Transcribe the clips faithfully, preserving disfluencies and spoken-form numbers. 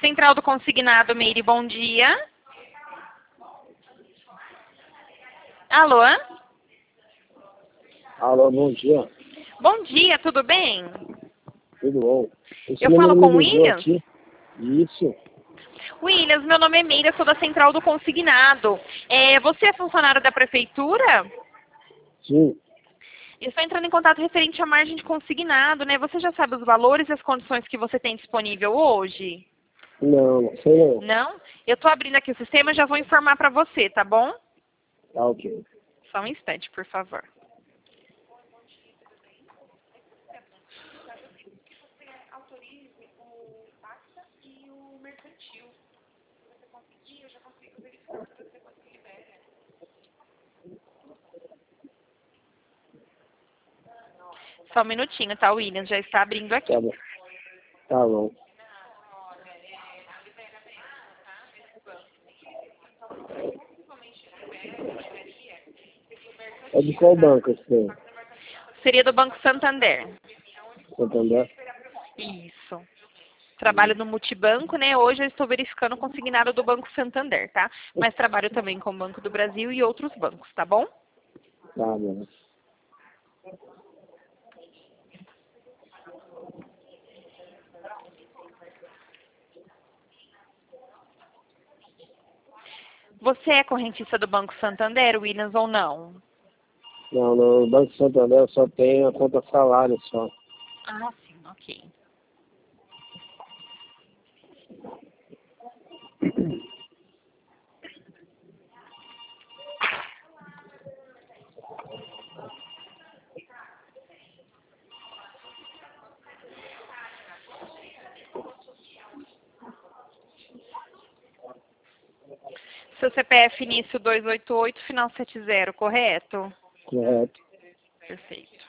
Central do Consignado, Meire, bom dia. Alô? Alô, bom dia. Bom dia, tudo bem? Tudo bom? Esse Eu falo número com me o ligou Williams? aqui. Isso. Williams, meu nome é Meire, sou da Central do Consignado. É, você é funcionário da Prefeitura? Sim. Eu estou entrando em contato referente à margem de consignado, né? Você já sabe os valores e as condições que você tem disponível hoje? Não, não sei não. Não? Eu estou abrindo aqui o sistema e já vou informar para você, tá bom? Tá ok. Só um instante, por favor. Só um minutinho, tá, Williams? Já está abrindo aqui. Tá bom. Tá bom. É de qual banco esse tem? Seria do Banco Santander. Santander? Isso. Trabalho no multibanco, né? Hoje eu estou verificando o consignado do Banco Santander, tá? Mas trabalho também com o Banco do Brasil e outros bancos, tá bom? Tá bom. Você é correntista do Banco Santander, Williams, ou não? Não, no Banco Santander só tem a conta salário só. Ah, sim, ok. Seu C P F início dois oito oito, final sete zero, correto? Correto. Perfeito.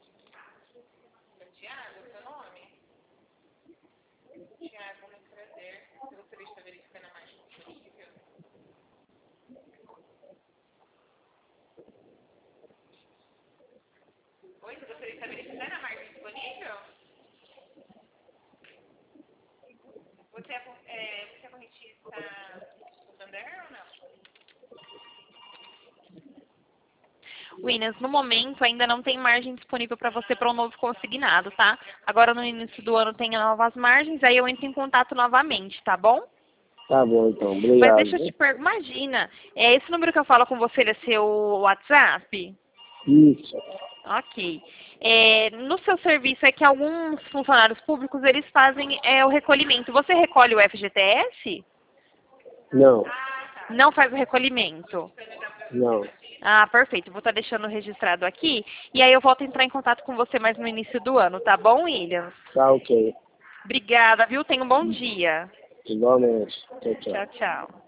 Williams, no momento ainda não tem margem disponível para você para um novo consignado, tá? Agora no início do ano tem novas margens, aí eu entro em contato novamente, tá bom? Tá bom, então. Mas Obrigado. deixa eu te perguntar, imagina, é, esse número que eu falo com você, ele é seu WhatsApp? Isso. Ok. É, no seu serviço é que alguns funcionários públicos, eles fazem é, o recolhimento. Você recolhe o F G T S? Não. Não faz o recolhimento? Não. Ah, perfeito. Vou estar deixando registrado aqui. E aí eu volto a entrar em contato com você mais no início do ano, tá bom, Williams? Tá ok. Obrigada, viu? Tenha um bom dia. Igualmente. Tchau, tchau. Tchau, tchau.